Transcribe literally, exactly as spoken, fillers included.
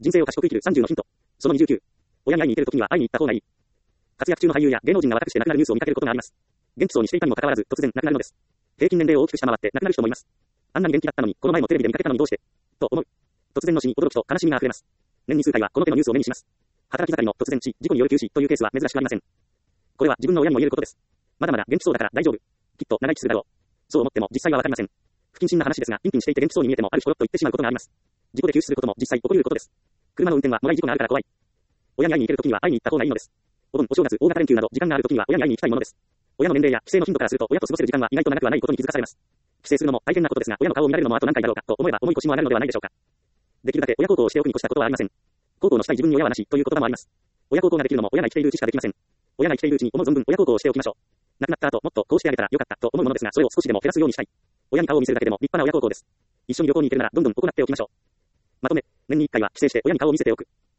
人生を賢く生きるさんじゅうのヒント。そのにじゅうきゅう。親に会いに行けるときには会いに行った方がいい。活躍中の俳優や芸能人が若くして亡くなるニュースを見かけることがあります。元気そうにしていたにもかかわらず突然亡くなるのです。平均年齢を大きく下回って亡くなる人もいます。あんなに元気だったのに、この前もテレビで見かけたのにどうしてと思う。突然の死に驚きと悲しみが溢れます。年に数回はこの手のニュースを目にします。働き盛りの突然死、事故による急死というケースは珍しくありません。これは自分の親にも言えることです。まだまだ元気そうだから大丈夫。きっと長生きするだろう。そう思っても実際はわかりません。不謹慎な話ですが、ピンピンしていて元気そうに見えてもある日ポロッと言ってしまうことがあります。事故で急死することも実際起こり得ることです。車の運転はもらい事故があるから怖い。親に会いに行けるときには会いに行った方がいいのです。お盆、お正月、大型連休など時間があるときには親に会いに行きたいものです。親の年齢や帰省の頻度からすると親と過ごせる時間は意外と長くはないことに気づかされます。帰省するのも大変なことですが、親の顔を見られるのもあと何回だろうかと思えば重い腰も上がるのではないでしょうか。できるだけ親孝行をしておくに越したことはありません。孝行のしたい自分に親はなしという言葉もあります。親孝行ができるのも親が生きているうちしかできません。親が生きているうちに思う存分親孝行をしておきましょう。亡くなった後もっとこうしてあげたらよかったと思うものですが、それを少しでも減らすようにしたい。親に顔を見せるだけでも立派な親孝行です。一緒に旅行に行けるならどんどん行っておきましょう。まとめ、年にいっかいは帰省して親に顔を見せておく。